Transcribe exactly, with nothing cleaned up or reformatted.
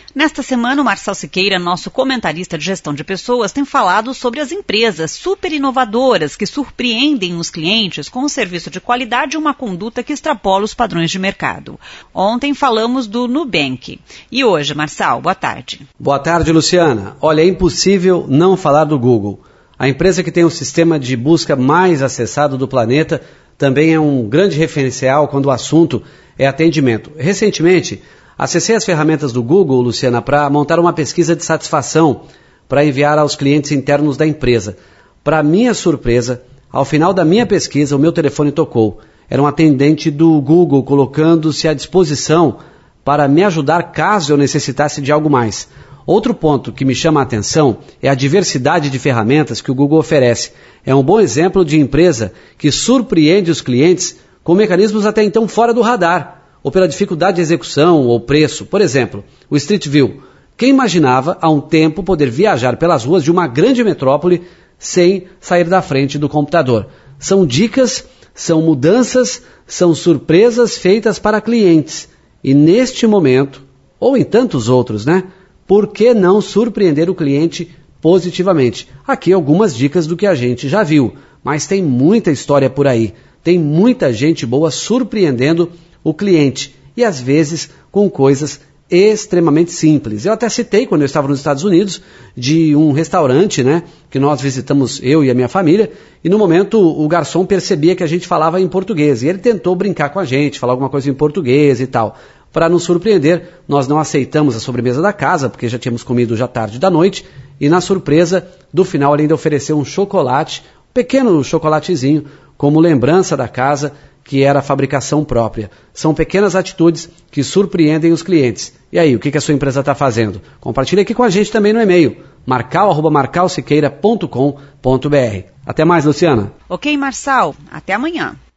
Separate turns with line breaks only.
Nesta semana, o Marcel Siqueira, nosso comentarista de gestão de pessoas, tem falado sobre as empresas super inovadoras que surpreendem os clientes com um serviço de qualidade e uma conduta que extrapola os padrões de mercado. Ontem falamos do Nubank. E hoje, Marcel, boa tarde.
Boa tarde, Luciana. Olha, é impossível não falar do Google. A empresa que tem o sistema de busca mais acessado do planeta também é um grande referencial quando o assunto é atendimento. Recentemente, acessei as ferramentas do Google, Luciana, para montar uma pesquisa de satisfação para enviar aos clientes internos da empresa. Para minha surpresa, ao final da minha pesquisa, o meu telefone tocou. Era um atendente do Google colocando-se à disposição para me ajudar caso eu necessitasse de algo mais. Outro ponto que me chama a atenção é a diversidade de ferramentas que o Google oferece. É um bom exemplo de empresa que surpreende os clientes com mecanismos até então fora do radar, ou pela dificuldade de execução ou preço. Por exemplo, o Street View. Quem imaginava há um tempo poder viajar pelas ruas de uma grande metrópole sem sair da frente do computador? São dicas, são mudanças, são surpresas feitas para clientes. E neste momento, ou em tantos outros, né? Por que não surpreender o cliente positivamente? Aqui algumas dicas do que a gente já viu, mas tem muita história por aí. Tem muita gente boa surpreendendo o cliente, e às vezes com coisas extremamente simples. Eu até citei, quando eu estava nos Estados Unidos, de um restaurante, né, que nós visitamos, eu e a minha família, e no momento o garçom percebia que a gente falava em português, e ele tentou brincar com a gente, falar alguma coisa em português e tal. Para nos surpreender, nós não aceitamos a sobremesa da casa, porque já tínhamos comido já tarde da noite, e na surpresa, do final ele ainda ofereceu um chocolate, um pequeno chocolatezinho, como lembrança da casa, que era a fabricação própria. São pequenas atitudes que surpreendem os clientes. E aí, o que a sua empresa está fazendo? Compartilhe aqui com a gente também no e-mail, marcal arroba marcal siqueira ponto com ponto br. Até mais, Luciana.
Ok, Marçal. Até amanhã.